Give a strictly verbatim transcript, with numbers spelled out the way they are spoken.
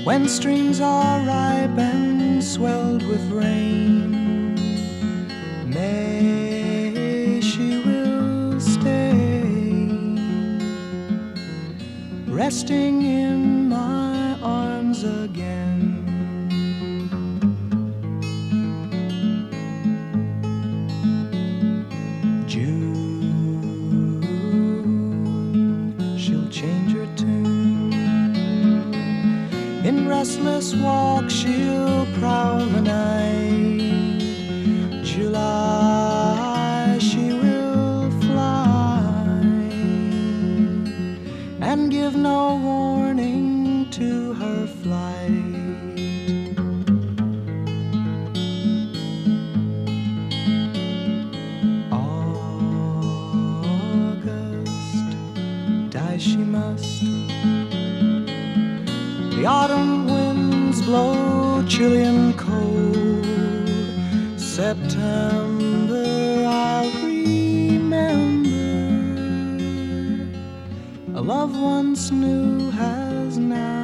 when streams are ripe and swelled with rain. May she will stay, resting in my arms again. June, she'll change her tune. In restless walk she'll prowl the night. July, she will fly and give no warning to her flight. August, die she must. The autumn winds blow chilly and cold. September I'll remember. A love once new has now